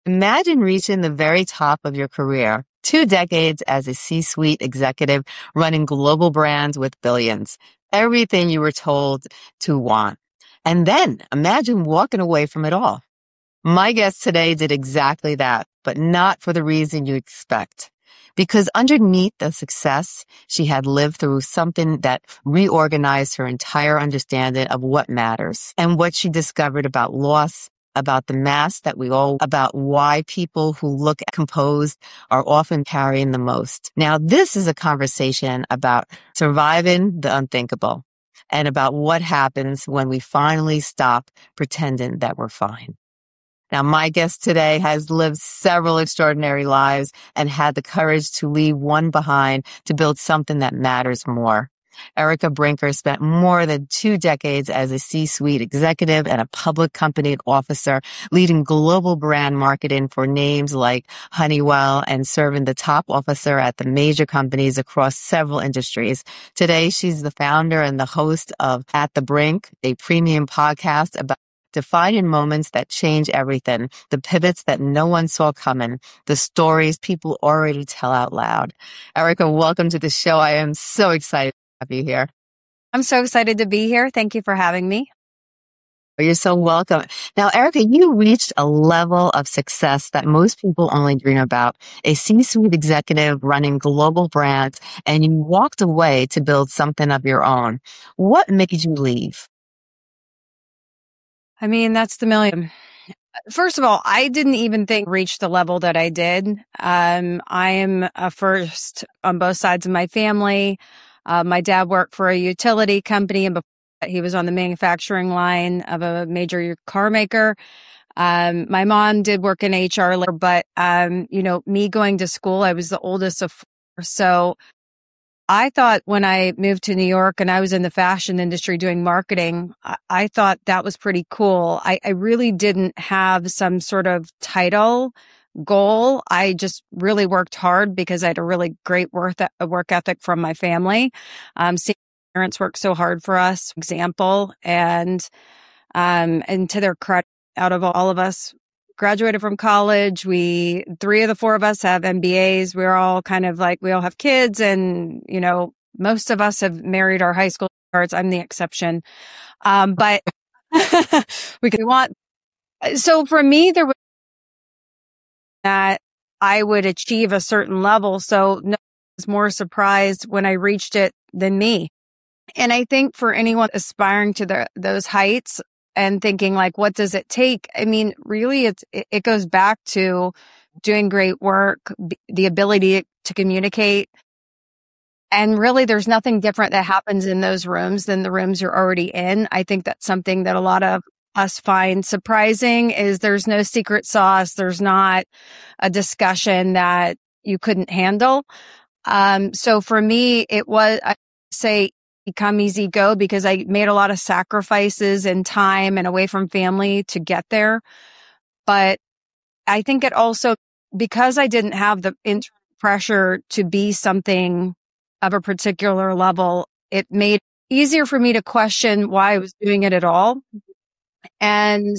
Imagine reaching the very top of your career, 2 decades as a C-suite executive running global brands with billions, everything you were told to want. And then imagine walking away from it all. My guest today did exactly that, but not for the reason you expect. Because underneath the success, she had lived through something that reorganized her entire understanding of what matters and what she discovered about loss, about the mask that about why people who look composed are often carrying the most. Now, this is a conversation about surviving the unthinkable and about what happens when we finally stop pretending that we're fine. Now, my guest today has lived several extraordinary lives and had the courage to leave one behind to build something that matters more. Erica Brinker spent more than 2 decades as a C-suite executive and a public company officer, leading global brand marketing for names like Honeywell and serving the top officer at the major companies across several industries. Today, she's the founder and the host of At the Brink, a premium podcast about defining moments that change everything, the pivots that no one saw coming, the stories people already tell out loud. Erica, welcome to the show. I am so excited to have you here. I'm so excited to be here. Thank you for having me. You're so welcome. Now, Erica, you reached a level of success that most people only dream about, a C-suite executive running global brands, and you walked away to build something of your own. What made you leave? I mean, that's the million. First of all, I didn't even think reach the level that I did. I am a first on both sides of my family. My dad worked for a utility company, and before that, he was on the manufacturing line of a major car maker. My mom did work in HR, but me going to school, I was the oldest of four. So I thought when I moved to New York and I was in the fashion industry doing marketing, I thought that was pretty cool. I really didn't have some sort of title goal. I just really worked hard because I had a really great work ethic from my family. Seeing my parents work so hard for us, example, and to their credit, out of all of us, graduated from college. 3 of the 4 of us have MBAs. We're all kind of like, we all have kids, and, most of us have married our high school sweethearts. I'm the exception. But so for me, there was that I would achieve a certain level. So no one was more surprised when I reached it than me. And I think for anyone aspiring to those heights, and thinking like, what does it take? I mean, really, it goes back to doing great work, the ability to communicate. And really, there's nothing different that happens in those rooms than the rooms you're already in. I think that's something that a lot of us find surprising is there's no secret sauce. There's not a discussion that you couldn't handle. So for me, it was, I say, come easy, go, because I made a lot of sacrifices in time and away from family to get there. But I think it also, because I didn't have the internal pressure to be something of a particular level, it made it easier for me to question why I was doing it at all. And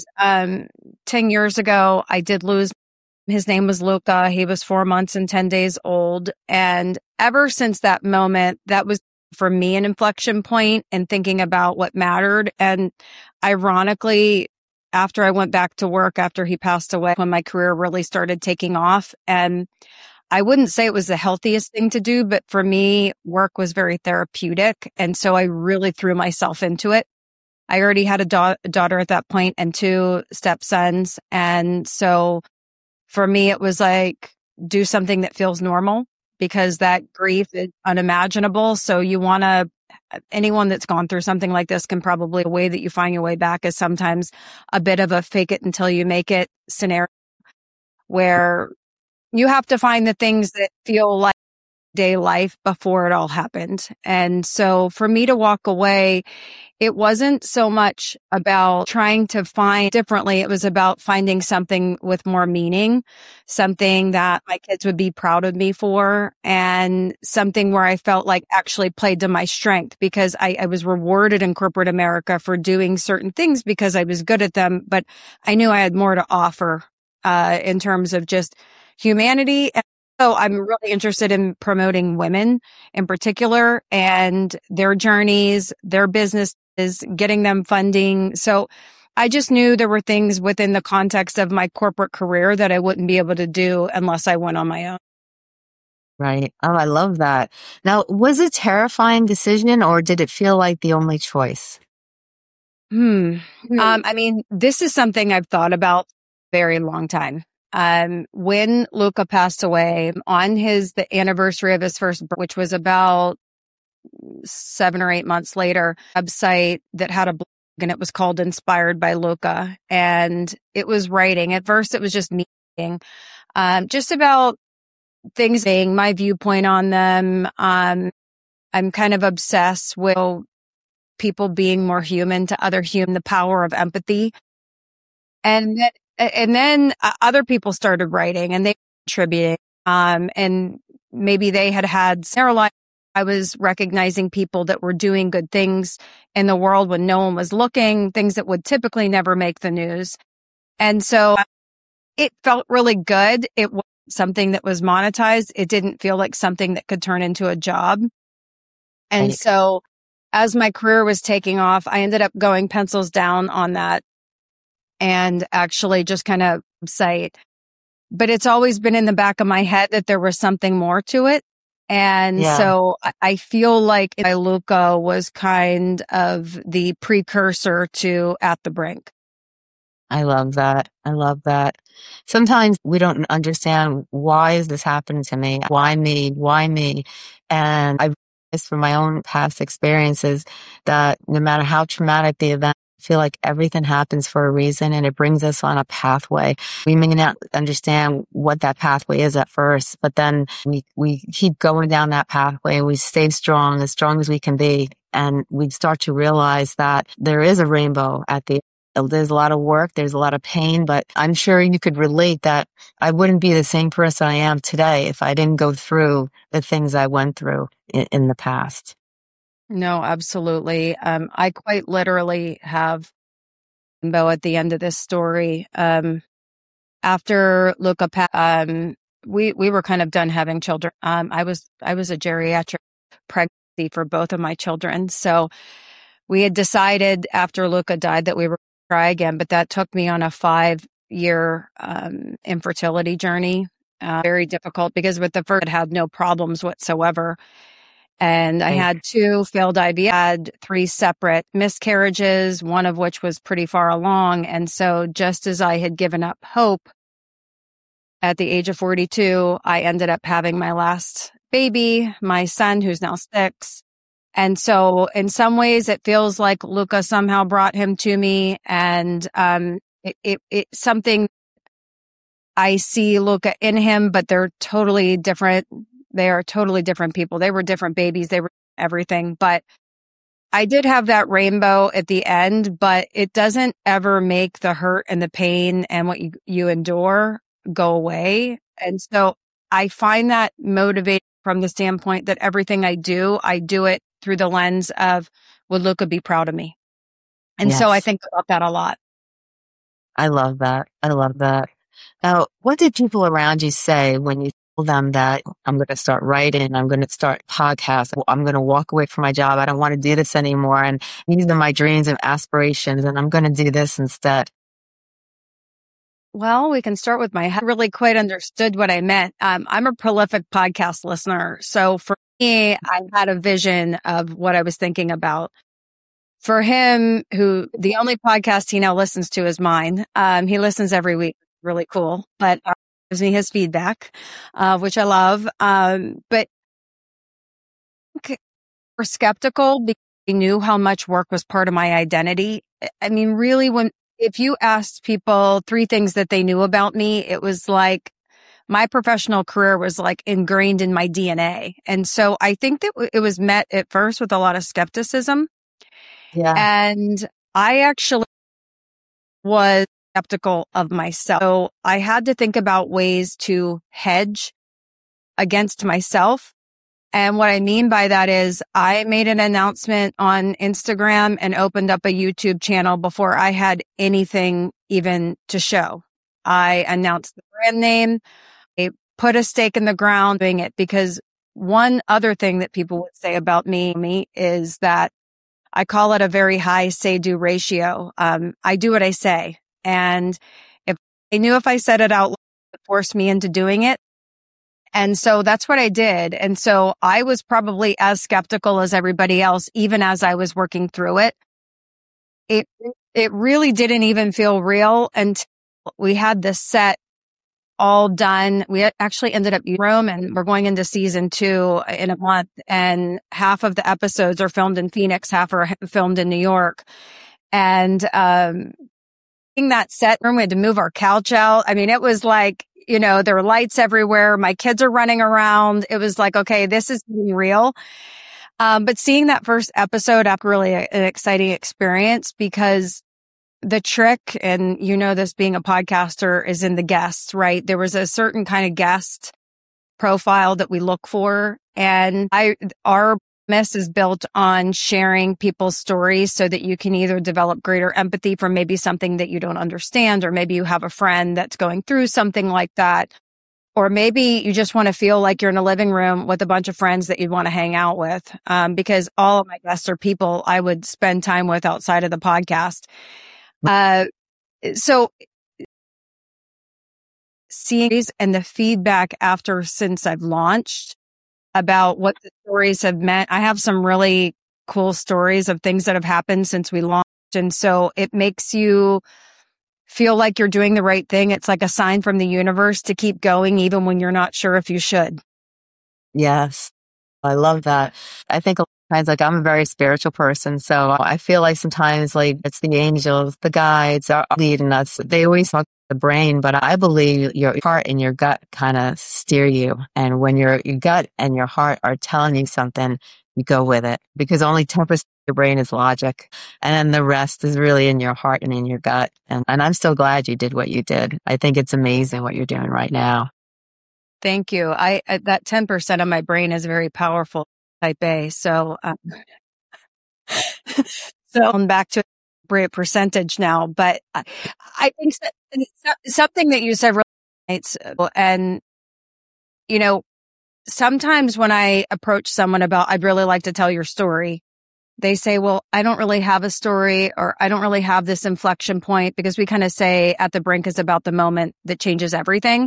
10 years ago, I did lose. His name was Luca. He was 4 months and 10 days old. And ever since that moment, that was for me an inflection point in thinking about what mattered. And ironically, after I went back to work, after he passed away, when my career really started taking off, and I wouldn't say it was the healthiest thing to do, but for me, work was very therapeutic. And so I really threw myself into it. I already had a daughter at that point and 2 stepsons. And so for me, it was like, do something that feels normal, because that grief is unimaginable. So anyone that's gone through something like this can probably, a way that you find your way back is sometimes a bit of a fake it until you make it scenario, where you have to find the things that feel like day life before it all happened. And so for me to walk away, it wasn't so much about trying to find differently. It was about finding something with more meaning, something that my kids would be proud of me for, and something where I felt like actually played to my strength, because I was rewarded in corporate America for doing certain things because I was good at them, but I knew I had more to offer in terms of just humanity. And so I'm really interested in promoting women in particular and their journeys, their businesses, getting them funding. So I just knew there were things within the context of my corporate career that I wouldn't be able to do unless I went on my own. Right. Oh, I love that. Now, was it a terrifying decision or did it feel like the only choice? I mean, this is something I've thought about a very long time. When Luca passed away on the anniversary of his first, which was about 7 or 8 months later, website that had a blog and it was called Inspired by Luca. And it was writing. At first, it was just me writing, just about things, saying my viewpoint on them. I'm kind of obsessed with people being more human to other human, the power of empathy. And then other people started writing and they contributed. And maybe they had similar life. I was recognizing people that were doing good things in the world when no one was looking, things that would typically never make the news. And so it felt really good. It wasn't something that was monetized. It didn't feel like something that could turn into a job. And Right. so as my career was taking off, I ended up going pencils down on that and actually just kind of cite. But it's always been in the back of my head that there was something more to it. And Yeah. so I feel like Luca was kind of the precursor to At the Brink. I love that. I love that. Sometimes we don't understand, why is this happening to me? Why me? Why me? And I've realized from my own past experiences that no matter how traumatic the event, I feel like everything happens for a reason and it brings us on a pathway. We may not understand what that pathway is at first, but then we keep going down that pathway and we stay strong as we can be. And we start to realize that there is a rainbow at the end. There's a lot of work, there's a lot of pain, but I'm sure you could relate that I wouldn't be the same person I am today if I didn't go through the things I went through in the past. No, absolutely. I quite literally have rainbow at the end of this story. After Luca passed, we were kind of done having children. I was a geriatric pregnancy for both of my children. So we had decided after Luca died that we were going to try again, but that took me on a 5-year infertility journey. Very difficult because with the first, I had no problems whatsoever. And I had 2 failed IVF, had 3 separate miscarriages, one of which was pretty far along. And so just as I had given up hope at the age of 42, I ended up having my last baby, my son, who's now 6. And so in some ways it feels like Luca somehow brought him to me. And it's something I see Luca in him, but they're totally different. They are totally different people. They were different babies. They were everything. But I did have that rainbow at the end, but it doesn't ever make the hurt and the pain and what you endure go away. And so I find that motivating from the standpoint that everything I do it through the lens of, would Luca be proud of me? And so I Yes. think about that a lot. I love that. I love that. Now, what did people around you say when you told them that I'm going to start writing, I'm going to start podcasts, I'm going to walk away from my job, I don't want to do this anymore, and these are my dreams and aspirations, and I'm going to do this instead? Well, we can start with I really quite understood what I meant. I'm a prolific podcast listener. So for me, I had a vision of what I was thinking about. For him, who the only podcast he now listens to is mine. He listens every week. Really cool, but gives me his feedback, which I love. But we're skeptical because we knew how much work was part of my identity. I mean, really, if you asked people 3 things that they knew about me, it was like my professional career was like ingrained in my DNA. And so I think that it was met at first with a lot of skepticism. Yeah. And I actually was skeptical of myself. So I had to think about ways to hedge against myself. And what I mean by that is I made an announcement on Instagram and opened up a YouTube channel before I had anything even to show. I announced the brand name. I put a stake in the ground doing it, because one other thing that people would say about me is that I call it a very high say-do ratio. I do what I say. And if I knew if I said it out loud, it would force me into doing it. And so that's what I did. And so I was probably as skeptical as everybody else, even as I was working through it. It really didn't even feel real until we had the set all done. We actually ended up in Rome, and we're going into season 2 in a month, and half of the episodes are filmed in Phoenix, half are filmed in New York. And, in that set room, we had to move our couch out. I mean, it was like, there were lights everywhere. My kids are running around. It was like, okay, this is getting real. But seeing that first episode up, really an exciting experience, because the trick, and this being a podcaster, is in the guests, right? There was a certain kind of guest profile that we look for. And our premise is built on sharing people's stories so that you can either develop greater empathy for maybe something that you don't understand, or maybe you have a friend that's going through something like that. Or maybe you just want to feel like you're in a living room with a bunch of friends that you'd want to hang out with. Because all of my guests are people I would spend time with outside of the podcast. So seeing and the feedback since I've launched about what the stories have meant. I have some really cool stories of things that have happened since we launched. And so it makes you feel like you're doing the right thing. It's like a sign from the universe to keep going, even when you're not sure if you should. Yes. I love that. I think a lot of times, like, I'm a very spiritual person, so I feel like sometimes, like, it's the angels, the guides are leading us. They always talk about the brain, but I believe your heart and your gut kind of steer you. And when your gut and your heart are telling you something, you go with it, because only 10% of your brain is logic. And then the rest is really in your heart and in your gut. And I'm so glad you did what you did. I think it's amazing what you're doing right now. Thank you. That 10% of my brain is very powerful, type A. So, I'm back to a great percentage now, but I think something that you said really, and, sometimes when I approach someone about, I'd really like to tell your story, they say, well, I don't really have a story, or I don't really have this inflection point, because we kind of say At the Brink is about the moment that changes everything.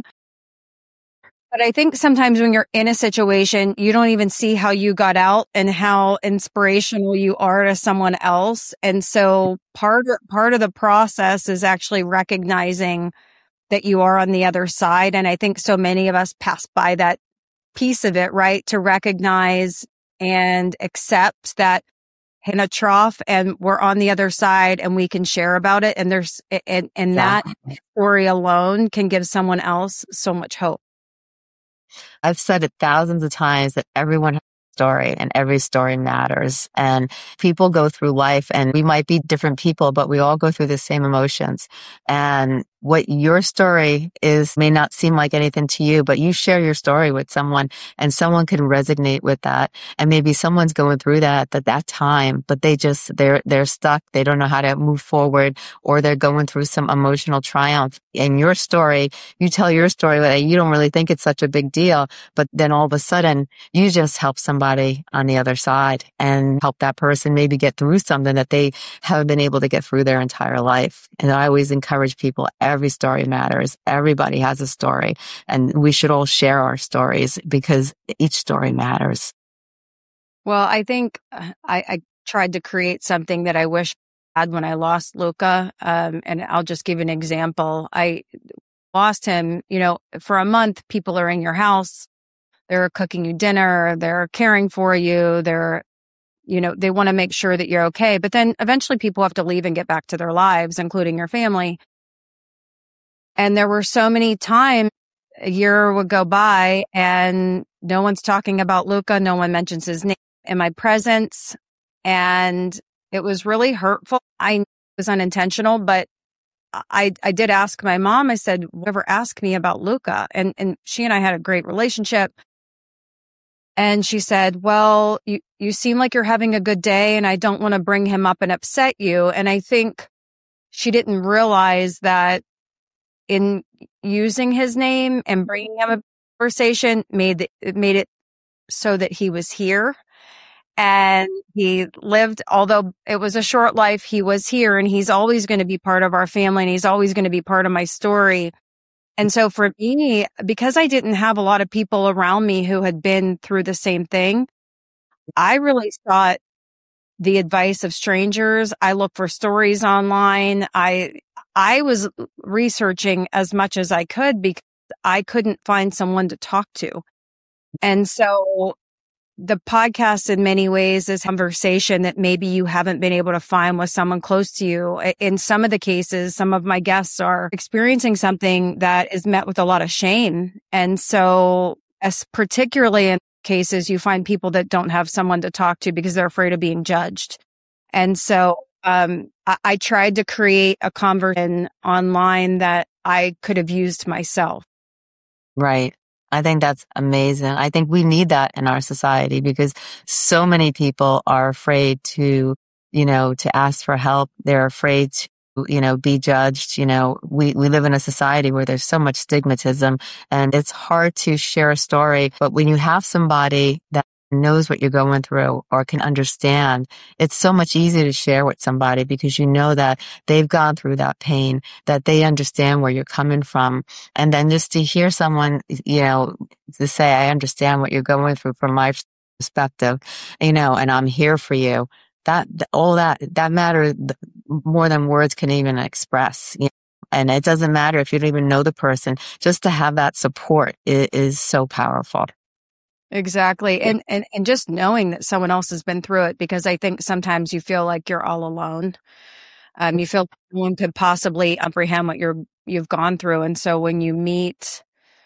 But I think sometimes when you're in a situation, you don't even see how you got out and how inspirational you are to someone else. And so part of the process is actually recognizing that you are on the other side. And I think so many of us pass by that piece of it, right? To recognize and accept that in a trough, and we're on the other side, and we can share about it. And that story alone can give someone else so much hope. I've said it thousands of times that everyone has a story, and every story matters. And people go through life, and we might be different people, but we all go through the same emotions. And what your story is may not seem like anything to you, but you share your story with someone, and someone can resonate with that. And maybe someone's going through that at that time, but they're stuck. They don't know how to move forward, or they're going through some emotional triumph. And your story, you tell your story, you don't really think it's such a big deal, but then all of a sudden you just help somebody on the other side and help that person maybe get through something that they haven't been able to get through their entire life. And I always encourage people, every story matters. Everybody has a story, and we should all share our stories, because each story matters. Well, I think I tried to create something that I wish I had when I lost Luca. And I'll just give an example. I lost him, for a month. People are in your house. They're cooking you dinner. They're caring for you. They want to make sure that you're okay. But then eventually people have to leave and get back to their lives, including your family. And there were so many times a year would go by and no one's talking about Luca. No one mentions his name in my presence. And it was really hurtful. I knew it was unintentional, but I did ask my mom. I said, "Never ask me about Luca." And she and I had a great relationship. And she said, "Well, you seem like you're having a good day, and I don't want to bring him up and upset you." And I think she didn't realize that in using his name and bringing him a conversation made it so that he was here and he lived, although it was a short life, he was here and he's always going to be part of our family and he's always going to be part of my story. And so for me, because I didn't have a lot of people around me who had been through the same thing, I really sought the advice of strangers. I looked for stories online. I was researching as much as I could because I couldn't find someone to talk to. And so the podcast in many ways is conversation that maybe you haven't been able to find with someone close to you. In some of the cases, some of my guests are experiencing something that is met with a lot of shame. And so as particularly in cases, you find people that don't have someone to talk to because they're afraid of being judged. And so I tried to create a conversation online that I could have used myself. Right. I think that's amazing. I think we need that in our society because so many people are afraid to ask for help. They're afraid to, be judged. We live in a society where there's so much stigmatism and it's hard to share a story. But when you have somebody that knows what you're going through or can understand, it's so much easier to share with somebody because you know that they've gone through that pain, that they understand where you're coming from. And then just to hear someone, to say, I understand what you're going through from my perspective, and I'm here for you. That matters more than words can even express. And it doesn't matter if you don't even know the person, just to have that support is so powerful. Exactly. And just knowing that someone else has been through it, because I think sometimes you feel like you're all alone. You feel no one could possibly comprehend what you've gone through. And so when you meet,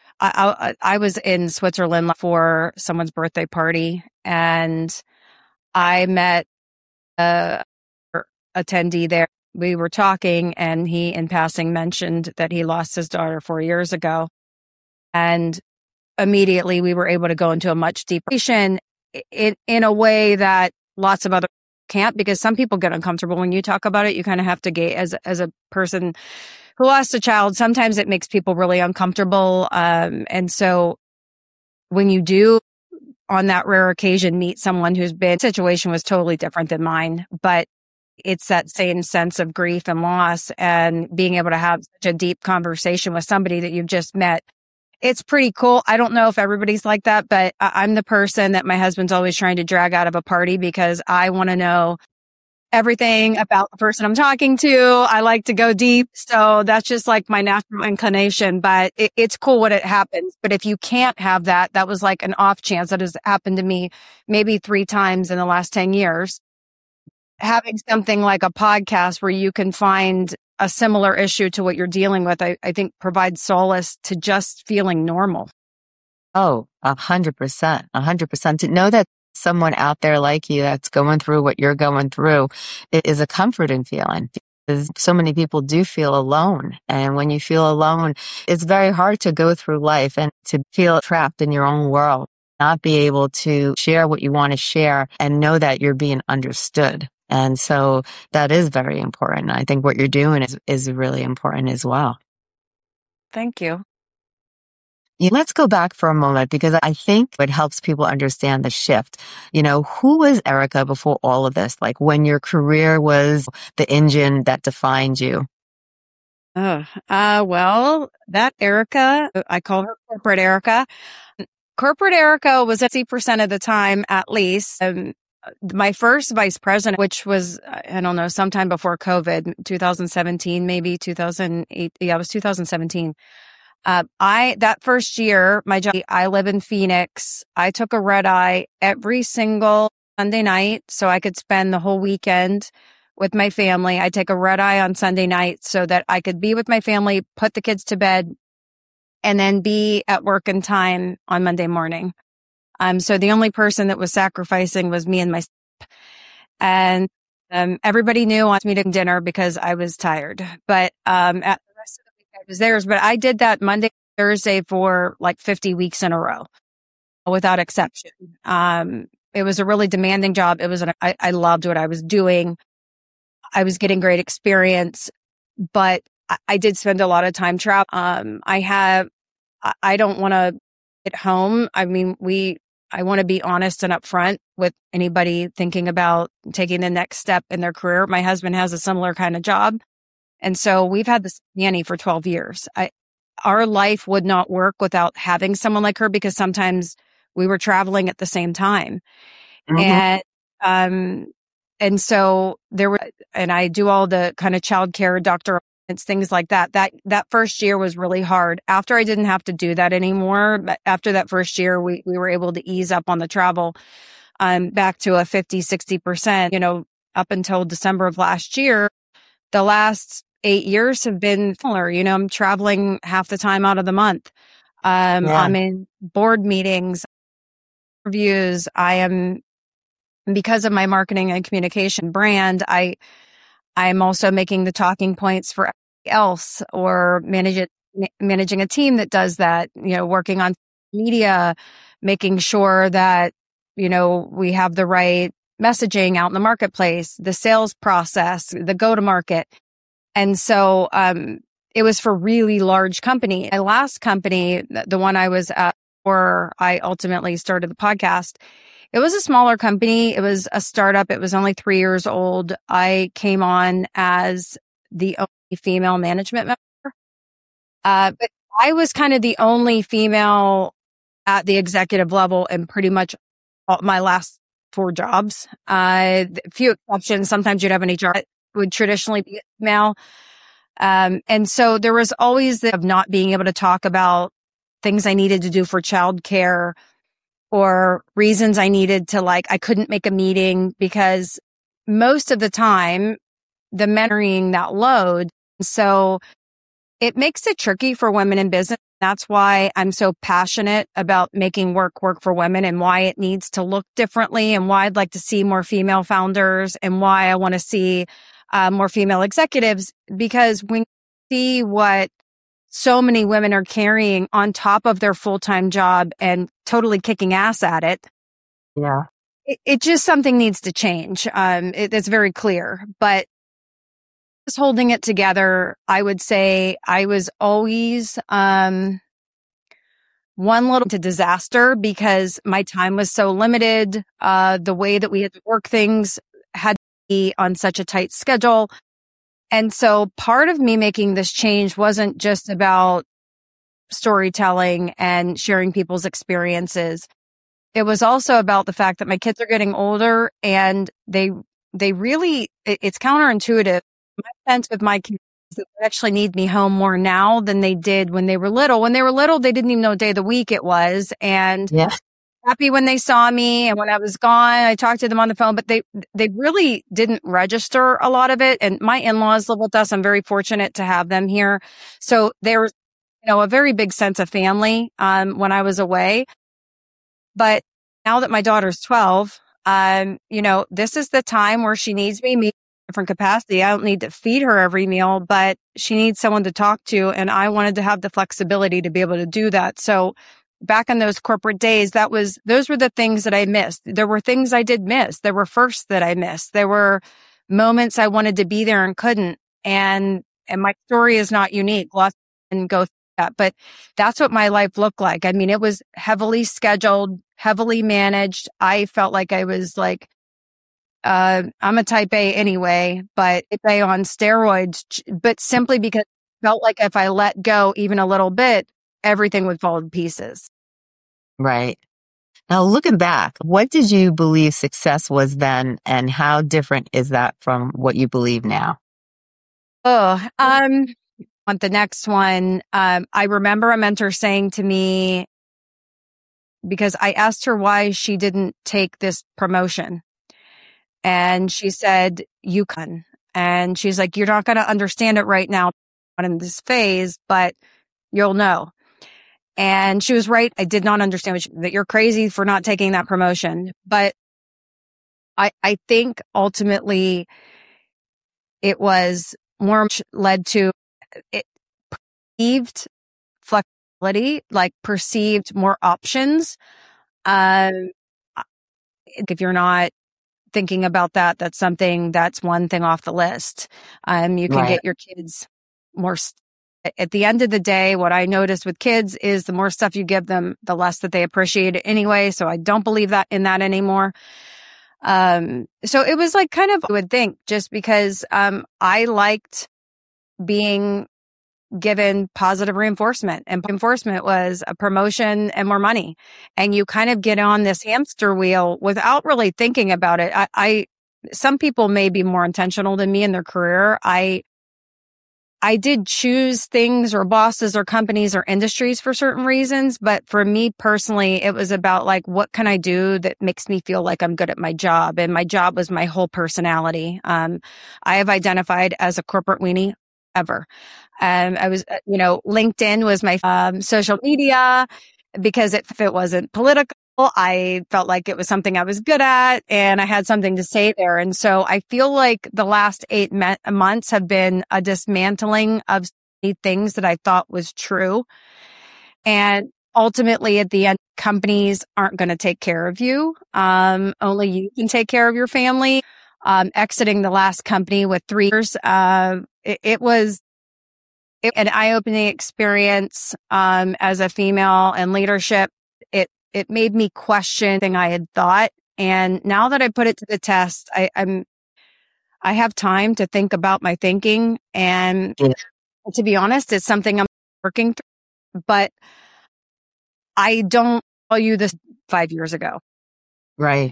I was in Switzerland for someone's birthday party and I met a attendee there. We were talking and he in passing mentioned that he lost his daughter 4 years ago. And immediately we were able to go into a much deeper conversation in a way that lots of other can't, because some people get uncomfortable when you talk about it. You kind of have to get as a person who lost a child. Sometimes it makes people really uncomfortable. And so when you do on that rare occasion meet someone whose situation was totally different than mine, but it's that same sense of grief and loss and being able to have such a deep conversation with somebody that you've just met. It's pretty cool. I don't know if everybody's like that, but I'm the person that my husband's always trying to drag out of a party because I want to know everything about the person I'm talking to. I like to go deep. So that's just like my natural inclination, but it's cool when it happens. But if you can't have that, that was like an off chance that has happened to me maybe 3 times in the last 10 years. Having something like a podcast where you can find a similar issue to what you're dealing with, I think provides solace to just feeling normal. Oh, 100%, 100%. To know that someone out there like you that's going through what you're going through, it is a comforting feeling. Because so many people do feel alone. And when you feel alone, it's very hard to go through life and to feel trapped in your own world, not be able to share what you want to share and know that you're being understood. And so that is very important. I think what you're doing is really important as well. Thank you. Let's go back for a moment because I think it helps people understand the shift. Who was Erica before all of this? Like when your career was the engine that defined you? Well, that Erica, I call her corporate Erica. Corporate Erica was 60% of the time, at least. My first vice president, which was, I don't know, sometime before COVID, 2017, maybe 2008. Yeah, it was 2017. That first year, my job, I live in Phoenix. I took a red eye every single Sunday night so I could spend the whole weekend with my family. I take a red eye on Sunday night so that I could be with my family, put the kids to bed, and then be at work in time on Monday morning. So the only person that was sacrificing was me and my son. And everybody knew I wanted me to dinner because I was tired. But at the rest of the week I was theirs. But I did that Monday, Thursday for like 50 weeks in a row, without exception. It was a really demanding job. I loved what I was doing. I was getting great experience, but I did spend a lot of time traveling. I don't want to get home. I mean, I want to be honest and upfront with anybody thinking about taking the next step in their career. My husband has a similar kind of job. And so we've had this nanny for 12 years. Our life would not work without having someone like her because sometimes we were traveling at the same time. Mm-hmm. And so and I do all the kind of childcare, doctor, things like that. That first year was really hard. After I didn't have to do that anymore, but after that first year, we were able to ease up on the travel, back to a 50, 60%, up until December of last year. The last 8 years have been similar. I'm traveling half the time out of the month. I'm in board meetings, reviews. Because of my marketing and communication brand, I'm also making the talking points for everybody else or managing a team that does that, working on media, making sure that, we have the right messaging out in the marketplace, the sales process, the go to market. And so, it was for really large company. My last company, the one I was at before I ultimately started the podcast, it was a smaller company. It was a startup. It was only 3 years old. I came on as the only female management member. But I was kind of the only female at the executive level in pretty much all my last 4 jobs. A few exceptions. Sometimes you'd have an HR that would traditionally be male. And so there was always of not being able to talk about things I needed to do for childcare or reasons I needed to I couldn't make a meeting because most of the time the men are carrying that load. So it makes it tricky for women in business. That's why I'm so passionate about making work for women and why it needs to look differently and why I'd like to see more female founders and why I want to see more female executives, because when you see what so many women are carrying on top of their full-time job and totally kicking ass at it. Yeah. It just something needs to change. It's very clear, but just holding it together, I would say I was always, one little to disaster because my time was so limited. The way that we had to work things had to be on such a tight schedule. And so part of me making this change wasn't just about storytelling and sharing people's experiences. It was also about the fact that my kids are getting older and they really, it's counterintuitive. My sense with my kids is that they actually need me home more now than they did when they were little. When they were little, they didn't even know what day of the week it was. And happy when they saw me. And when I was gone, I talked to them on the phone, but they really didn't register a lot of it. And my in-laws live with us. I'm very fortunate to have them here. So there was, a very big sense of family, when I was away. But now that my daughter's 12, this is the time where she needs me in different capacity. I don't need to feed her every meal, but she needs someone to talk to. And I wanted to have the flexibility to be able to do that. So back in those corporate days, those were the things that I missed. There were things I did miss. There were firsts that I missed. There were moments I wanted to be there and couldn't. And my story is not unique. Lots and go through that, but that's what my life looked like. I mean, it was heavily scheduled, heavily managed. I felt like I was I'm a type A anyway, but type A on steroids, but simply because I felt like if I let go even a little bit, everything would fall to pieces. Right. Now, looking back, what did you believe success was then, and how different is that from what you believe now? On the next one, I remember a mentor saying to me, because I asked her why she didn't take this promotion. And she said, you can. And she's like, you're not going to understand it right now in this phase, but you'll know. And she was right. I did not understand that you're crazy for not taking that promotion. But I think ultimately it was more led to it perceived flexibility, perceived more options. If you're not thinking about that's one thing off the list. You can get your kids more. At the end of the day, what I noticed with kids is the more stuff you give them, the less that they appreciate it anyway. So I don't believe that in that anymore. So it was like kind of, I would think, just because, I liked being given positive reinforcement, and reinforcement was a promotion and more money. And you kind of get on this hamster wheel without really thinking about it. Some people may be more intentional than me in their career. I did choose things or bosses or companies or industries for certain reasons. But for me personally, it was about like, what can I do that makes me feel like I'm good at my job? And my job was my whole personality. I have identified as a corporate weenie ever. I was, LinkedIn was my social media because if it wasn't political, I felt like it was something I was good at and I had something to say there. And so I feel like the last 8 months have been a dismantling of things that I thought was true. And ultimately at the end, companies aren't going to take care of you. Only you can take care of your family. Exiting the last company with 3 years, it was an eye-opening experience, as a female in leadership. It made me question everything I had thought. And now that I put it to the test, I have time to think about my thinking. And to be honest, it's something I'm working through, but I don't tell you this 5 years ago. Right.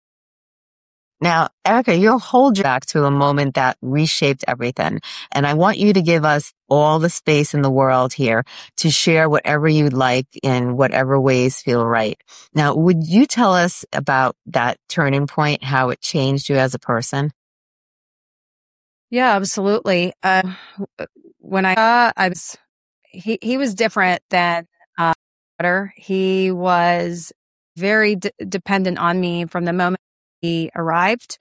Now, Erica, you'll hold back to a moment that reshaped everything. And I want you to give us all the space in the world here to share whatever you'd like in whatever ways feel right. Now, would you tell us about that turning point, how it changed you as a person? Yeah, absolutely. When I was, he was different than, he was very dependent on me from the moment he arrived.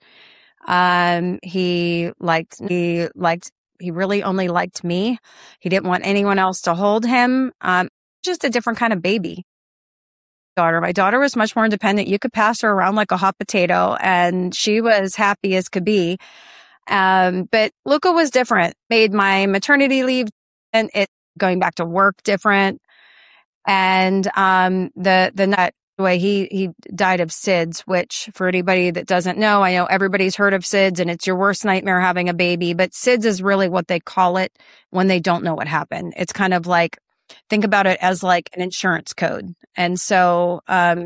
He really only liked me. He didn't want anyone else to hold him. Just a different kind of baby. My daughter was much more independent. You could pass her around like a hot potato and she was happy as could be. But Luca was different, made my maternity leave and going back to work different. And, the way he died of SIDS, which for anybody that doesn't know, I know everybody's heard of SIDS and it's your worst nightmare having a baby, but SIDS is really what they call it when they don't know what happened. It's kind of like, think about it as like an insurance code. And so,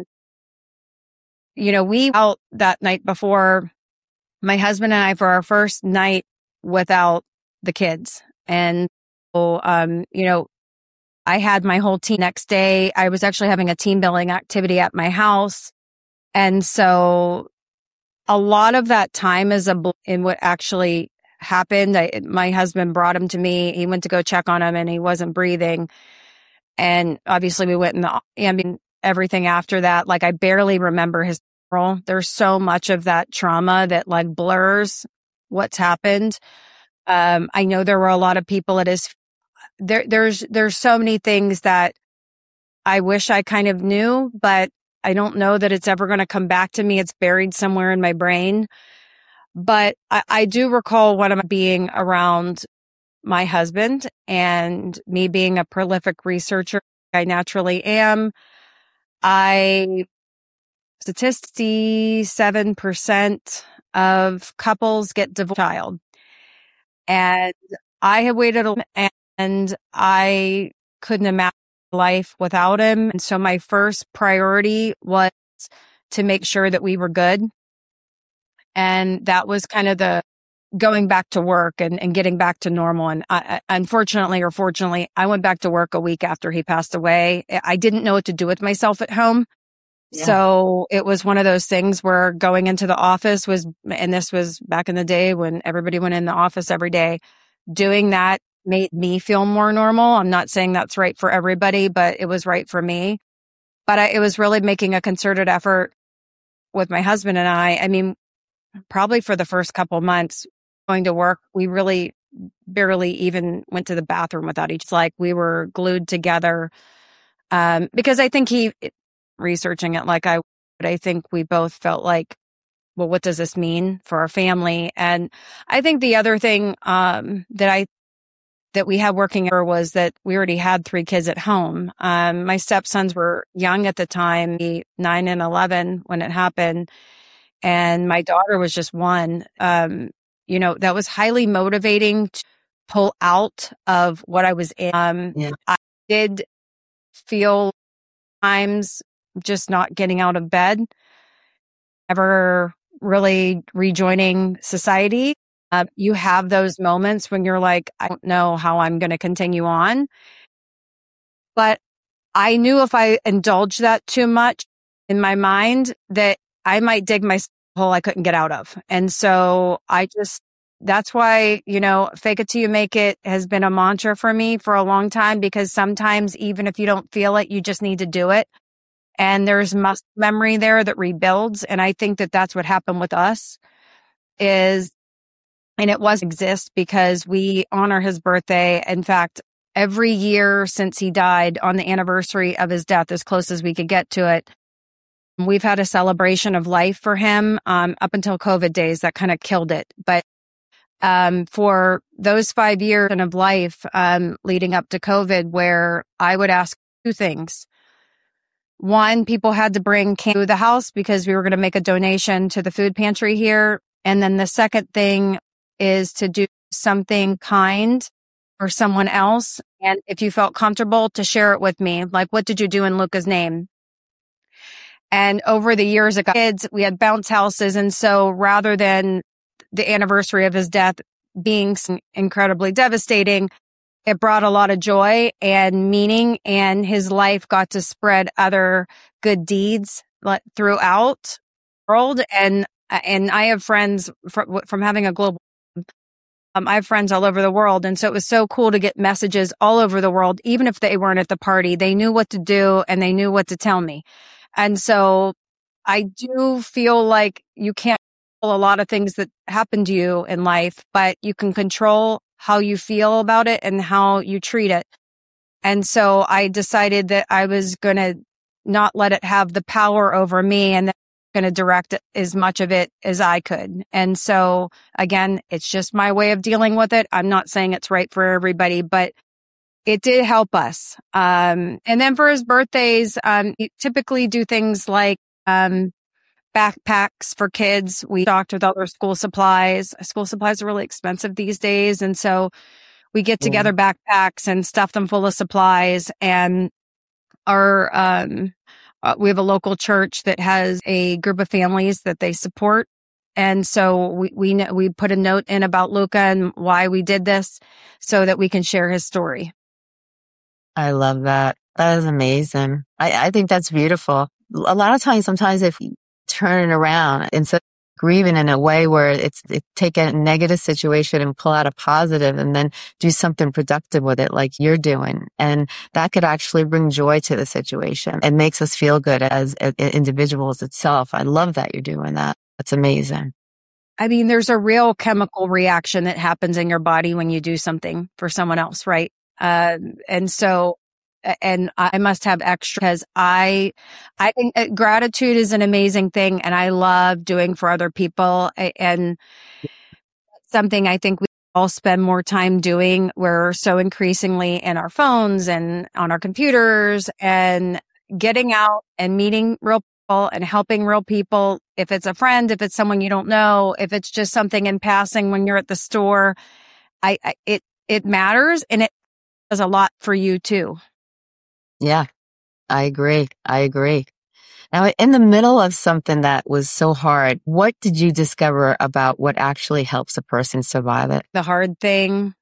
we out that night before, my husband and I, for our first night without the kids. And so, I had my whole team next day. I was actually having a team building activity at my house. And so a lot of that time is in what actually happened. My husband brought him to me. He went to go check on him and he wasn't breathing. And obviously we went in the ambulance, everything after that. Like I barely remember his role. There's so much of that trauma that like blurs what's happened. I know there were a lot of people at his there's so many things that I wish I kind of knew, but I don't know that it's ever going to come back to me. It's buried somewhere in my brain. But I do recall one of my being around my husband and me being a prolific researcher. I naturally am. Statistically, 7% of couples get divorced child. And I had waited and I couldn't imagine life without him. And so my first priority was to make sure that we were good. And that was kind of the going back to work and getting back to normal. And unfortunately or fortunately, I went back to work a week after he passed away. I didn't know what to do with myself at home. Yeah. So it was one of those things where going into the office and this was back in the day when everybody went in the office every day, doing that made me feel more normal. I'm not saying that's right for everybody, but it was right for me. But it was really making a concerted effort with my husband and I mean, probably for the first couple of months going to work, we really barely even went to the bathroom without each. It's like we were glued together. Because I think researching it like I think we both felt like, well, what does this mean for our family? And I think the other thing, that I that we had working was that we already had 3 kids at home. My stepsons were young at the time, 9 and 11 when it happened. And my daughter was just 1. That was highly motivating to pull out of what I was in. I did feel times just not getting out of bed, never really rejoining society. You have those moments when you're like, I don't know how I'm going to continue on. But I knew if I indulged that too much in my mind that I might dig my hole I couldn't get out of. And so that's why, fake it till you make it has been a mantra for me for a long time, because sometimes even if you don't feel it, you just need to do it. And there's muscle memory there that rebuilds. And I think that that's what happened with us and it was exist because we honor his birthday. In fact, every year since he died on the anniversary of his death, as close as we could get to it, we've had a celebration of life for him up until COVID days. That kind of killed it. But for those 5 years of life leading up to COVID, where I would ask 2 things. One, people had to bring candy to the house because we were going to make a donation to the food pantry here. And then the second thing is to do something kind for someone else. And if you felt comfortable, to share it with me. Like, what did you do in Luca's name? And over the years ago, kids, we had bounce houses. And so rather than the anniversary of his death being incredibly devastating, it brought a lot of joy and meaning, and his life got to spread other good deeds throughout the world. And I have friends from having a global, I have friends all over the world. And so it was so cool to get messages all over the world. Even if they weren't at the party, they knew what to do and they knew what to tell me. And so I do feel like you can't control a lot of things that happen to you in life, but you can control how you feel about it and how you treat it. And so I decided that I was going to not let it have the power over me, and that I'm going to direct as much of it as I could. And so again, it's just my way of dealing with it. I'm not saying it's right for everybody, but it did help us. And then for his birthdays, you typically do things like, backpacks for kids. We stocked with all their school supplies. School supplies are really expensive these days. And so we get together backpacks and stuff them full of supplies. And we have a local church that has a group of families that they support. And so we put a note in about Luca and why we did this so that we can share his story. I love that. That is amazing. I think that's beautiful. A lot of times, sometimes if you turn it around instead of grieving in a way where it's take a negative situation and pull out a positive and then do something productive with it like you're doing. And that could actually bring joy to the situation. It makes us feel good as individuals itself. I love that you're doing that. That's amazing. I mean, there's a real chemical reaction that happens in your body when you do something for someone else, right? And I must have extra because I think gratitude is an amazing thing, and I love doing for other people, and something I think we all spend more time doing. We're so increasingly in our phones and on our computers, and getting out and meeting real people and helping real people. If it's a friend, if it's someone you don't know, if it's just something in passing when you're at the store, it matters, and it does a lot for you too. Yeah, I agree. Now, in the middle of something that was so hard, what did you discover about what actually helps a person survive it? The hard thing,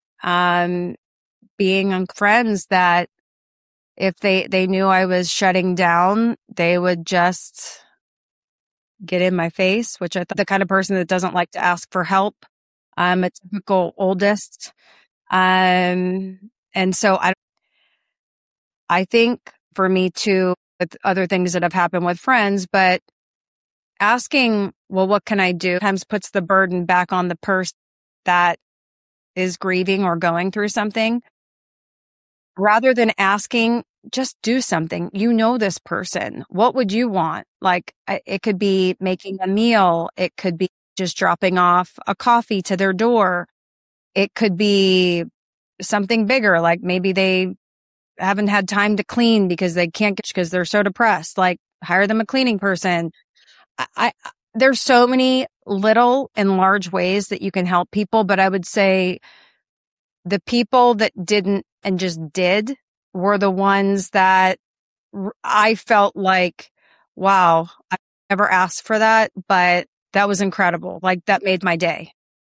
being on friends that if they knew I was shutting down, they would just get in my face, which I thought the kind of person that doesn't like to ask for help. I'm a typical oldest. And so I think for me too, with other things that have happened with friends, but asking, well, what can I do? Sometimes puts the burden back on the person that is grieving or going through something. Rather than asking, just do something. You know this person. What would you want? Like, it could be making a meal. It could be just dropping off a coffee to their door. It could be something bigger, like maybe they haven't had time to clean because they can't get, because they're so depressed, like hire them a cleaning person. There's so many little and large ways that you can help people, but I would say the people that didn't and just did were the ones that I felt like, wow, I never asked for that, but that was incredible. Like that made my day.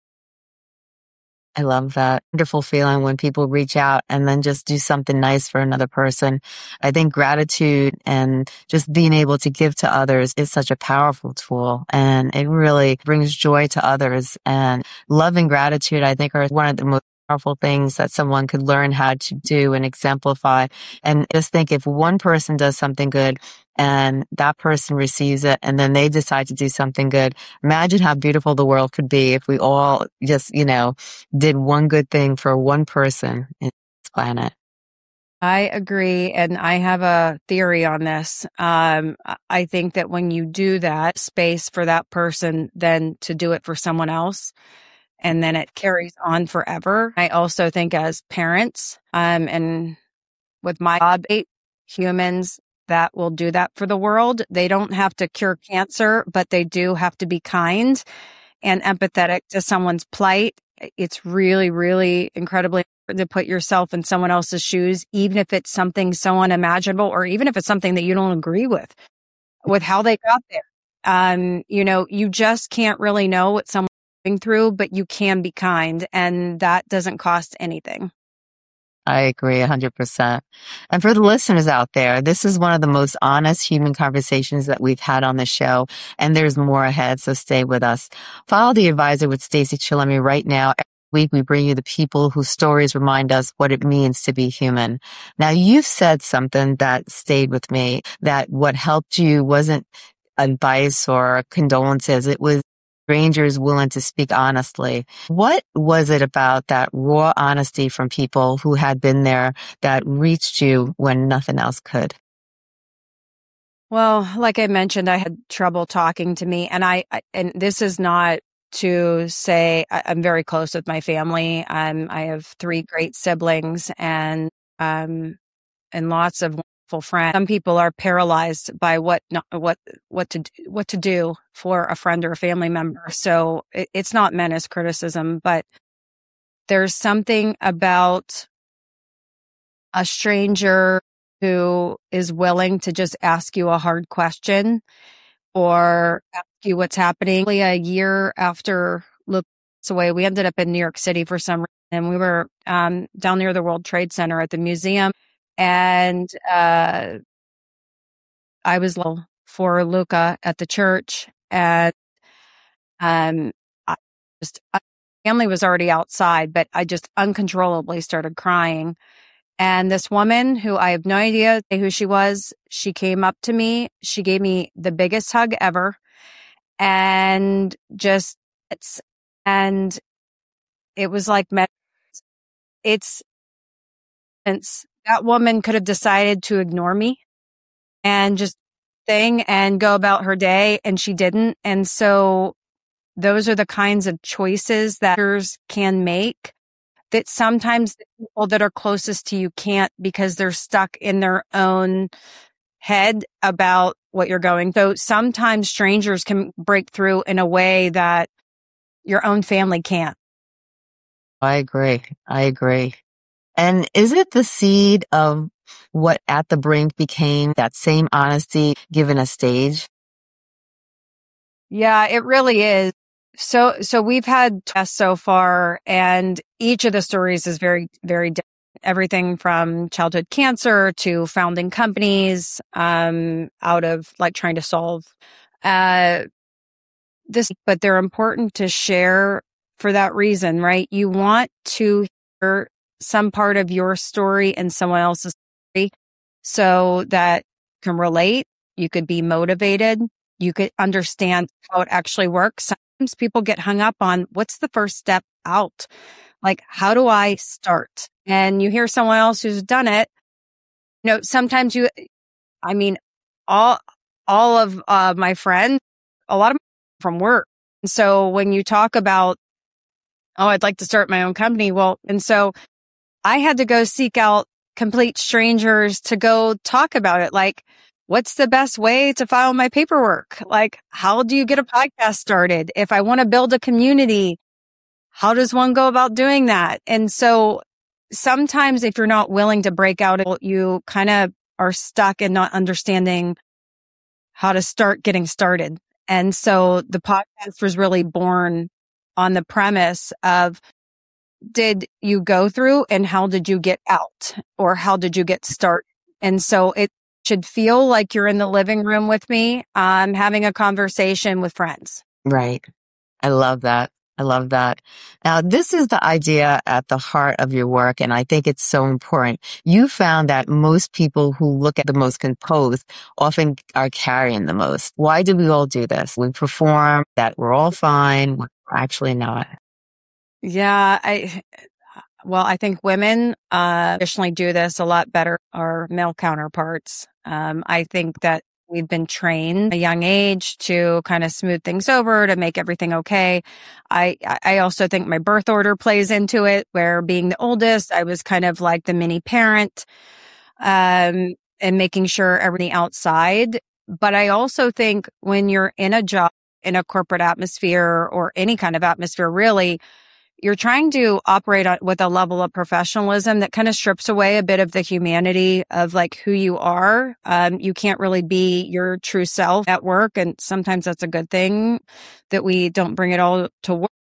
I love that wonderful feeling when people reach out and then just do something nice for another person. I think gratitude and just being able to give to others is such a powerful tool, and it really brings joy to others. And love and gratitude, I think, are one of the most powerful things that someone could learn how to do and exemplify. And just think, if one person does something good and that person receives it and then they decide to do something good, imagine how beautiful the world could be if we all just, did one good thing for one person in this planet. I agree. And I have a theory on this. I think that when you do that, space for that person, then to do it for someone else, and then it carries on forever. I also think as parents, and with my job, humans that will do that for the world, they don't have to cure cancer, but they do have to be kind and empathetic to someone's plight. It's really, really incredibly important to put yourself in someone else's shoes, even if it's something so unimaginable, or even if it's something that you don't agree with how they got there. You just can't really know what someone's going through, but you can be kind, and that doesn't cost anything. I agree 100%. And for the listeners out there, this is one of the most honest human conversations that we've had on the show, and there's more ahead, so stay with us. Follow The Advisor with Stacey Chillemi right now. Every week we bring you the people whose stories remind us what it means to be human. Now, you've said something that stayed with me, that what helped you wasn't advice or condolences. It was strangers willing to speak honestly. What was it about that raw honesty from people who had been there that reached you when nothing else could? Well, like I mentioned, I had trouble talking to me, and and this is not to say I'm very close with my family. I have 3 great siblings and lots of wonderful friends. Some people are paralyzed by what to do for a friend or a family member. So it's not meant as criticism, but there's something about a stranger who is willing to just ask you a hard question or ask you what's happening. A year after Luke passed away, we ended up in New York City for some reason, and we were down near the World Trade Center at the museum. And I was for Luca at the church, and I family was already outside, but I just uncontrollably started crying. And this woman, who I have no idea who she was, she came up to me. She gave me the biggest hug ever, and and it was like it's that woman could have decided to ignore me and just and go about her day, and she didn't. And so those are the kinds of choices that others can make that sometimes the people that are closest to you can't, because they're stuck in their own head about what you're going. So sometimes strangers can break through in a way that your own family can't. I agree. And is it the seed of what At the Brink became, that same honesty given a stage? Yeah, it really is. So we've had tests so far, and each of the stories is very, very different. Everything from childhood cancer to founding companies, out of like trying to solve, this, but they're important to share for that reason, right? You want to hear some part of your story and someone else's story so that you can relate, you could be motivated, you could understand how it actually works. Sometimes people get hung up on what's the first step out? Like, how do I start? And you hear someone else who's done it. Sometimes all of my friends, a lot of them from work. So when you talk about, oh, I'd like to start my own company. Well, and so I had to go seek out complete strangers to go talk about it. Like, what's the best way to file my paperwork? Like, how do you get a podcast started? If I want to build a community, how does one go about doing that? And so sometimes if you're not willing to break out, you kind of are stuck in not understanding how to start getting started. And so the podcast was really born on the premise of, did you go through and how did you get out, or how did you get started? And so it should feel like you're in the living room with me, having a conversation with friends. Right. I love that. I love that. Now, this is the idea at the heart of your work, and I think it's so important. You found that most people who look at the most composed often are carrying the most. Why do we all do this? We perform that we're all fine. We're actually not. Yeah, I think women traditionally do this a lot better, our male counterparts. I think that we've been trained at a young age to kind of smooth things over, to make everything okay. I also think my birth order plays into it, where being the oldest, I was kind of like the mini parent, and making sure everything outside. But I also think when you're in a job, in a corporate atmosphere or any kind of atmosphere, really, you're trying to operate with a level of professionalism that kind of strips away a bit of the humanity of like who you are. You can't really be your true self at work. And sometimes that's a good thing that we don't bring it all to work.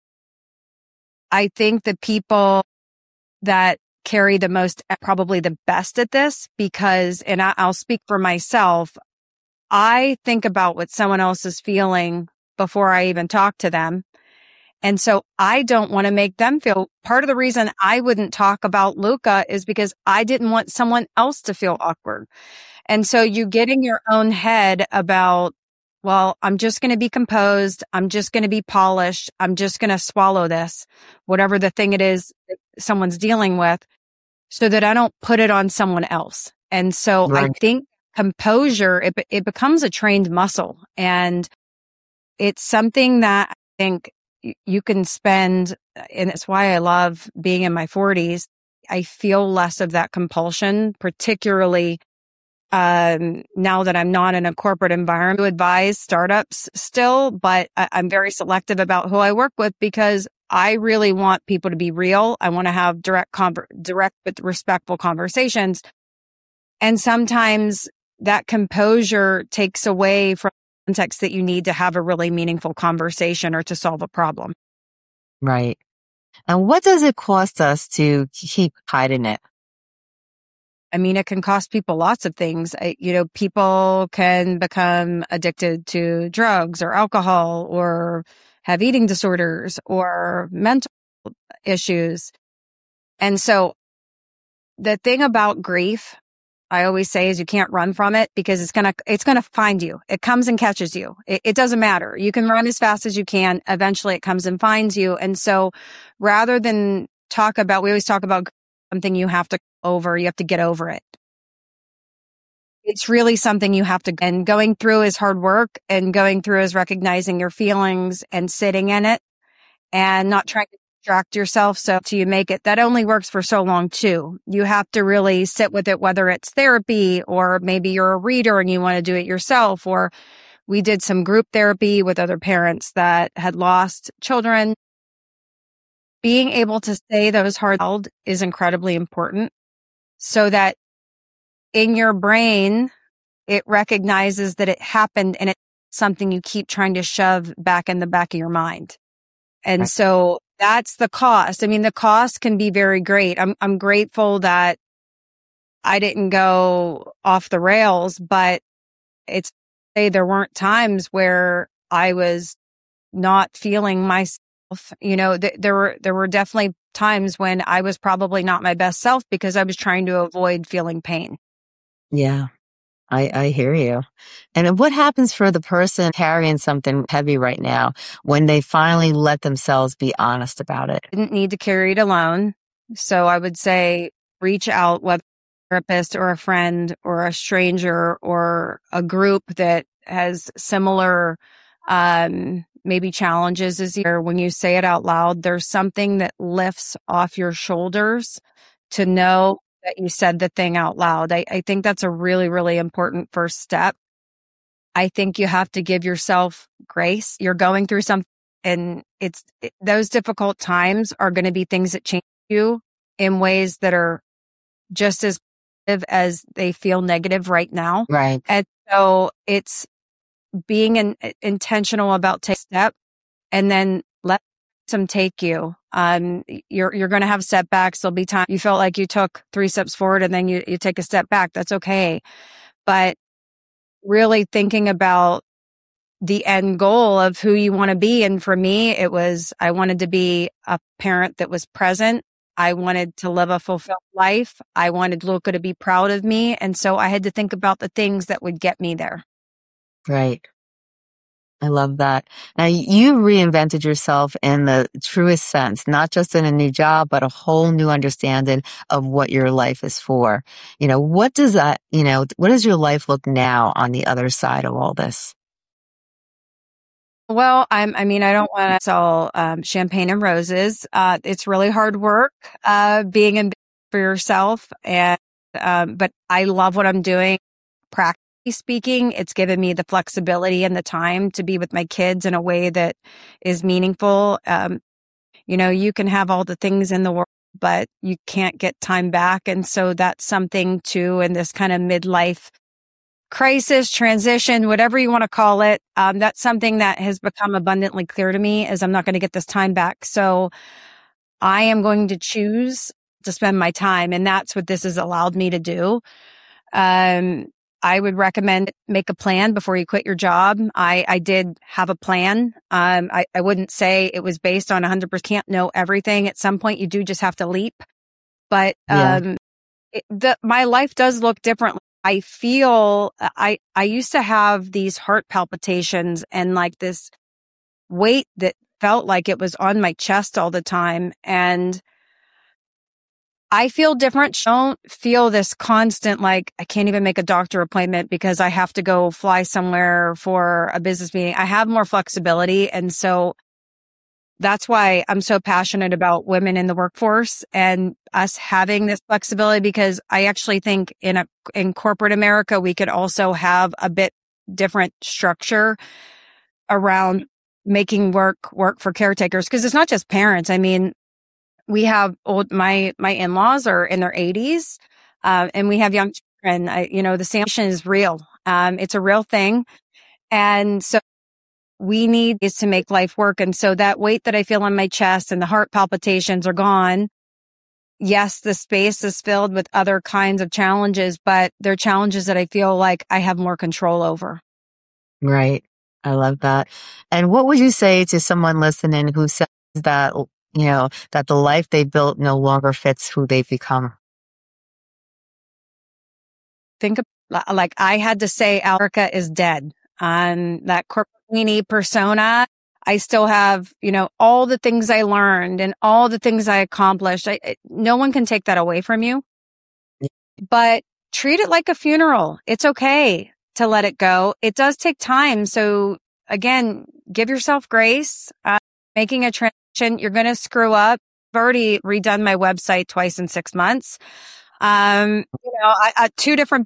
I think the people that carry the most, probably the best at this, because, and I'll speak for myself, I think about what someone else is feeling before I even talk to them. And so I don't want to make them feel. Part of the reason I wouldn't talk about Luca is because I didn't want someone else to feel awkward. And so you get in your own head about, well, I'm just going to be composed. I'm just going to be polished. I'm just going to swallow this, whatever the thing it is that someone's dealing with, so that I don't put it on someone else. And so Right. I think composure, it becomes a trained muscle, and it's something that I think you can spend, and it's why I love being in my 40s. I feel less of that compulsion, particularly now that I'm not in a corporate environment. To advise startups still, but I'm very selective about who I work with, because I really want people to be real. I want to have direct but respectful conversations. And sometimes that composure takes away from context that you need to have a really meaningful conversation or to solve a problem. Right. And what does it cost us to keep hiding it? I mean, it can cost people lots of things. People can become addicted to drugs or alcohol, or have eating disorders or mental issues. And so the thing about grief, I always say, is you can't run from it, because it's going to find you. It comes and catches you. It doesn't matter. You can run as fast as you can. Eventually it comes and finds you. And so rather than we always talk about something you have to get over it. It's really something you have to, and going through is hard work, and going through is recognizing your feelings and sitting in it and not trying to distract yourself. So till you make it, that only works for so long too. You have to really sit with it, whether it's therapy, or maybe you're a reader and you want to do it yourself, or we did some group therapy with other parents that had lost children. Being able to say those hard words is incredibly important, so that in your brain, it recognizes that it happened, and it's something you keep trying to shove back in the back of your mind. And so that's the cost. I mean, the cost can be very great. I'm grateful that I didn't go off the rails, but there weren't times where I was not feeling myself. There were definitely times when I was probably not my best self, because I was trying to avoid feeling pain. Yeah. I hear you. And what happens for the person carrying something heavy right now when they finally let themselves be honest about it? Didn't need to carry it alone. So I would say reach out, whether a therapist or a friend or a stranger or a group that has similar maybe challenges as you. When you say it out loud, there's something that lifts off your shoulders to know that you said the thing out loud. I think that's a really, really important first step. I think you have to give yourself grace. You're going through something, and those difficult times are going to be things that change you in ways that are just as positive as they feel negative right now. Right. And so it's being intentional about taking a step and then let them take you. You're going to have setbacks. There'll be time you felt like you took 3 steps forward and then you take a step back. That's okay. But really thinking about the end goal of who you want to be. And for me, I wanted to be a parent that was present. I wanted to live a fulfilled life. I wanted Luca to be proud of me. And so I had to think about the things that would get me there. Right. I love that. Now, you reinvented yourself in the truest sense, not just in a new job, but a whole new understanding of what your life is for. What does your life look now on the other side of all this? Well, I don't want to sell champagne and roses. It's really hard work being in for yourself, but I love what I'm doing. Practically speaking, it's given me the flexibility and the time to be with my kids in a way that is meaningful. You can have all the things in the world, but you can't get time back, and so that's something too in this kind of midlife crisis, transition, whatever you want to call it. That's something that has become abundantly clear to me is I'm not going to get this time back. So I am going to choose to spend my time. And that's what this has allowed me to do. I would recommend make a plan before you quit your job. I did have a plan. I wouldn't say it was based on 100%. Can't know everything. At some point you do just have to leap. But, my life does look differently. I feel I used to have these heart palpitations and like this weight that felt like it was on my chest all the time. And I feel different. I don't feel this constant, like I can't even make a doctor appointment because I have to go fly somewhere for a business meeting. I have more flexibility. And so that's why I'm so passionate about women in the workforce and us having this flexibility, because I actually think in corporate America, we could also have a bit different structure around making work for caretakers. Cause it's not just parents. I mean, we have my in-laws are in their 80s, and we have young children. The sanitation is real. It's a real thing. And so we need is to make life work. And so that weight that I feel on my chest and the heart palpitations are gone. Yes, the space is filled with other kinds of challenges, but they're challenges that I feel like I have more control over. Right. I love that. And what would you say to someone listening who says that, that the life they built no longer fits who they've become? Think like I had to say, Alarica is dead. That corporate weenie persona, I still have, all the things I learned and all the things I accomplished. No one can take that away from you, but treat it like a funeral. It's okay to let it go. It does take time. So again, give yourself grace. Making a transition, you're going to screw up. I've already redone my website twice in 6 months. I 2 different.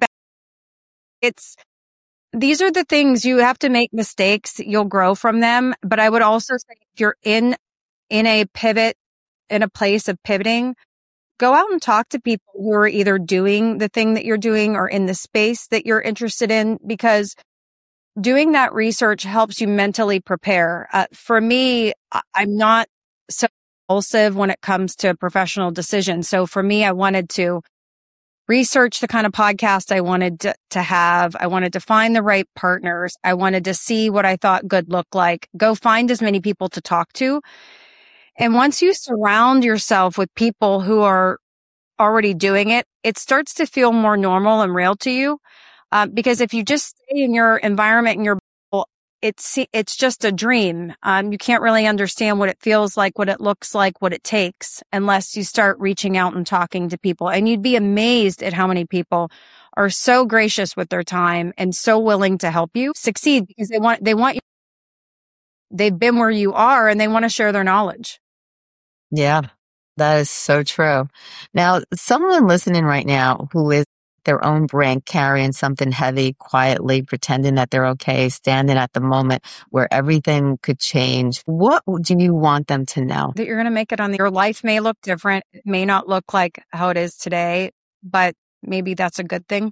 These are the things you have to make mistakes. You'll grow from them. But I would also say if you're in a pivot, in a place of pivoting, go out and talk to people who are either doing the thing that you're doing or in the space that you're interested in, because doing that research helps you mentally prepare. For me, I'm not so impulsive when it comes to professional decisions. So for me, I wanted to research the kind of podcast I wanted to have. I wanted to find the right partners. I wanted to see what I thought good looked like. Go find as many people to talk to. And once you surround yourself with people who are already doing it, it starts to feel more normal and real to you. Because if you just stay in your environment, in your bubble, it's just a dream. You can't really understand what it feels like, what it looks like, what it takes, unless you start reaching out and talking to people. And you'd be amazed at how many people are so gracious with their time and so willing to help you succeed, because they want you. They've been where you are and they want to share their knowledge. Yeah. That is so true. Now, someone listening right now who is their own brink, carrying something heavy, quietly pretending that they're okay, standing at the moment where everything could change, what do you want them to know? That you're going to make it on your life may look different. It may not look like how it is today, but maybe that's a good thing.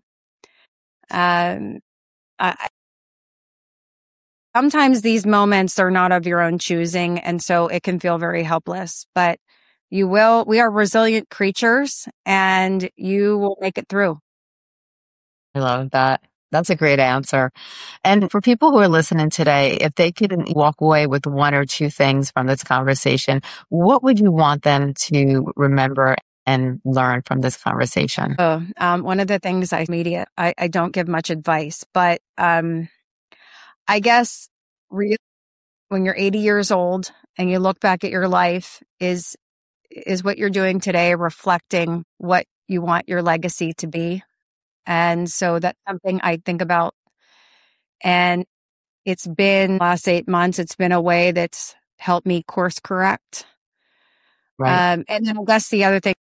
I, sometimes these moments are not of your own choosing, and so it can feel very helpless, but we are resilient creatures, and you will make it through. I love that. That's a great answer. And for people who are listening today, if they could walk away with one or two things from this conversation, what would you want them to remember and learn from this conversation? One of the things I don't give much advice, but I guess really when you're 80 years old and you look back at your life, is what you're doing today reflecting what you want your legacy to be? And so that's something I think about. And it's been last 8 months, it's been a way that's helped me course correct. Right. And then I guess the other thing,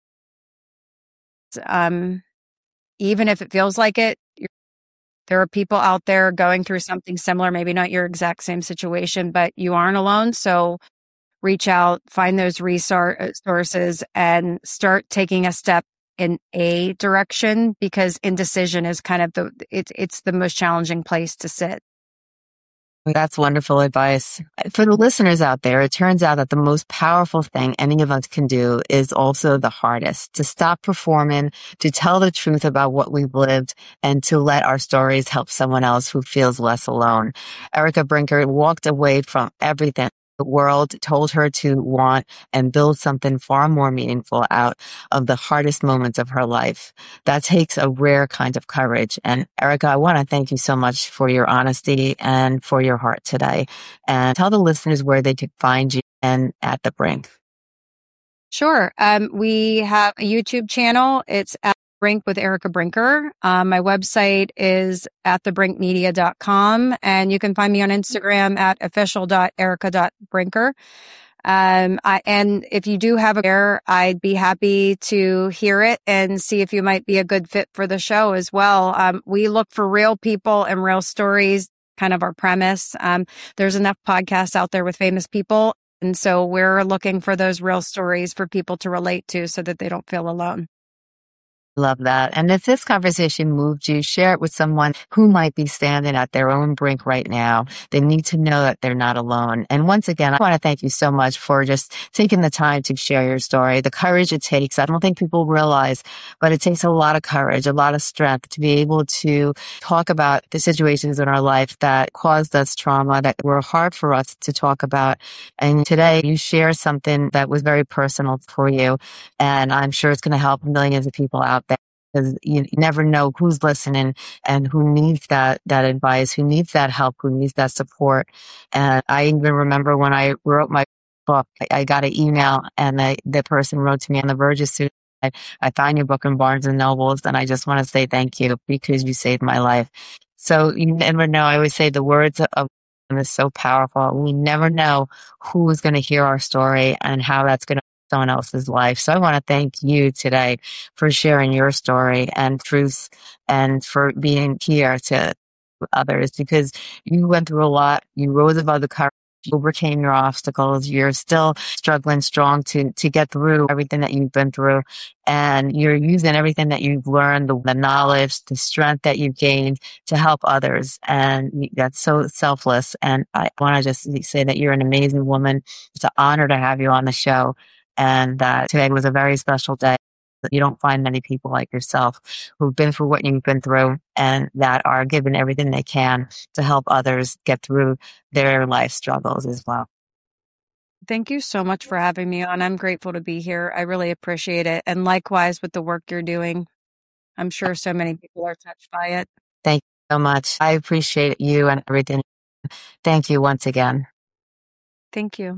even if it feels like it, there are people out there going through something similar, maybe not your exact same situation, but you aren't alone. So reach out, find those resources, and start taking a step in a direction, because indecision is kind of it's the most challenging place to sit. That's wonderful advice. For the listeners out there, it turns out that the most powerful thing any of us can do is also the hardest: to stop performing, to tell the truth about what we've lived, and to let our stories help someone else who feels less alone. Erica Brinker walked away from everything the world told her to want and build something far more meaningful out of the hardest moments of her life. That takes a rare kind of courage. And Erica, I want to thank you so much for your honesty and for your heart today. And tell the listeners where they could find you and At the Brink. Sure. We have a YouTube channel. It's At the Brink with Erica Brinker. My website is atthebrinkmedia.com, and you can find me on Instagram at official.erica.brinker. And if you do have a care, I'd be happy to hear it and see if you might be a good fit for the show as well. We look for real people and real stories, kind of our premise. There's enough podcasts out there with famous people. And so we're looking for those real stories for people to relate to so that they don't feel alone. Love that. And if this conversation moved you, share it with someone who might be standing at their own brink right now. They need to know that they're not alone. And once again, I want to thank you so much for just taking the time to share your story, the courage it takes. I don't think people realize, but it takes a lot of courage, a lot of strength to be able to talk about the situations in our life that caused us trauma, that were hard for us to talk about. And today you share something that was very personal for you. And I'm sure it's going to help millions of people out there, because you never know who's listening and who needs that advice, who needs that help, who needs that support. And I even remember when I wrote my book, I got an email, and the person wrote to me on the verge of suicide. I found your book in Barnes and Nobles, and I just want to say thank you because you saved my life. So you never know. I always say the words of is so powerful. We never know who is going to hear our story and how that's going to someone else's life. So I want to thank you today for sharing your story and truth, and for being here to others, because you went through a lot. You rose above the courage. You overcame your obstacles. You're still struggling strong to get through everything that you've been through. And you're using everything that you've learned, the knowledge, the strength that you've gained to help others. And that's so selfless. And I want to just say that you're an amazing woman. It's an honor to have you on the show. And today was a very special day. You don't find many people like yourself who've been through what you've been through and that are giving everything they can to help others get through their life struggles as well. Thank you so much for having me on. I'm grateful to be here. I really appreciate it. And likewise with the work you're doing. I'm sure so many people are touched by it. Thank you so much. I appreciate you and everything. Thank you once again. Thank you.